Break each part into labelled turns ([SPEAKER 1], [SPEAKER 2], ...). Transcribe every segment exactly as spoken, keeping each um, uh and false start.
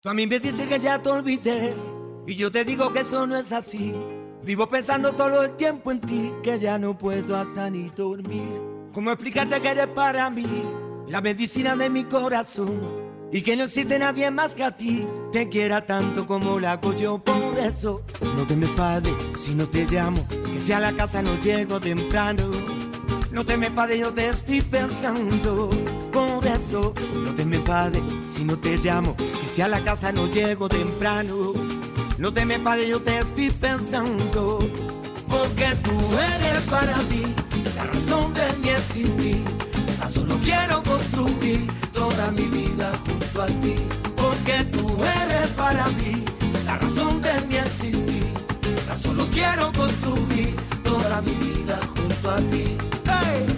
[SPEAKER 1] Tú a mí me dices que ya te olvidé y yo te digo que eso no es así. Vivo pensando todo el tiempo en ti, que ya no puedo hasta ni dormir. ¿Cómo explicarte que eres para mí la medicina de mi corazón? Y que no existe nadie más que a ti, te quiera tanto como la hago yo. Por eso no te me enfades si no te llamo, que si a la casa no llego temprano. No te me enfades, yo te estoy pensando. Por eso no te me enfades si no te llamo, que si a la casa no llego temprano. No te me enfades, yo te estoy pensando. Porque tú eres para mí la razón de mi existir. Tan solo quiero construir toda mi vida junto a ti. Porque tú eres para mí la razón de mi existir. Tan solo quiero construir toda mi vida junto a ti. ¡Hey!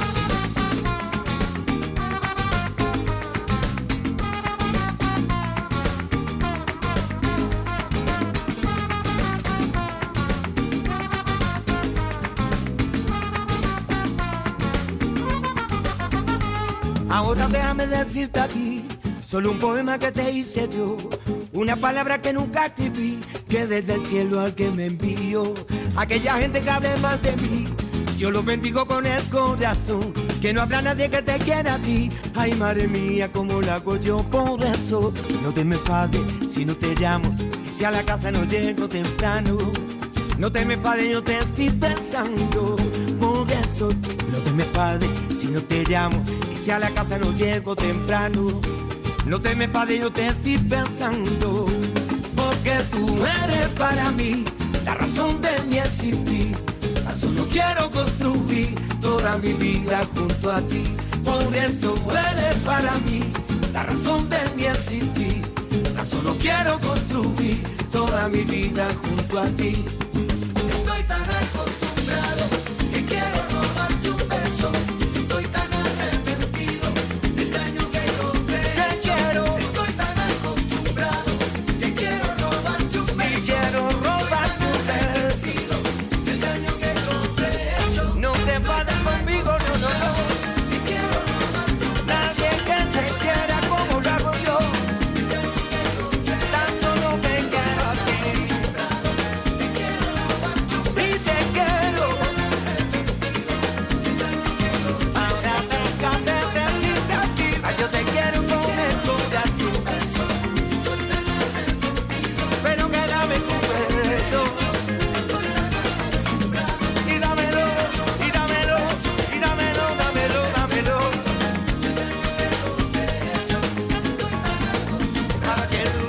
[SPEAKER 1] Ahora déjame decirte a ti solo un poema que te hice yo, una palabra que nunca escribí, que desde el cielo al que me envió. Aquella gente que hable mal de mí, yo los bendigo con el corazón, que no habrá nadie que te quiera a ti. Ay, madre mía, cómo la hago yo. Por eso no te me enfades si no te llamo, que si a la casa no llego temprano. No te me enfades, yo te estoy pensando. Por eso no te me enfades si no te llamo, que si a la casa no llego temprano. No te me enfades, yo te estoy pensando. Porque tú eres para mí la razón de mi existir. Tan solo quiero construir toda mi vida junto a ti. Por eso eres para mí la razón de mi existir. Tan solo quiero construir toda mi vida junto a ti. Estoy tan acostumbrado que quiero robarte un beso. Estoy tan arrepentido del daño que yo te he hecho. Estoy tan acostumbrado que quiero robarte un beso. Y quiero robarte un beso del daño que yo te he hecho. No te enfades conmigo, no, no, no. Que quiero robarte un beso. Nadie que te quiera como lo hago yo. Del daño que yo te he hecho. Tan solo me quiero a ti. Que quiero robarte un beso. Y te quiero. Ahora déjame decirte a ti, ay, yo te quiero con el corazón. Pero que dame tu beso. Y dámelo, y dámelo, y dámelo, dámelo, dámelo. Para que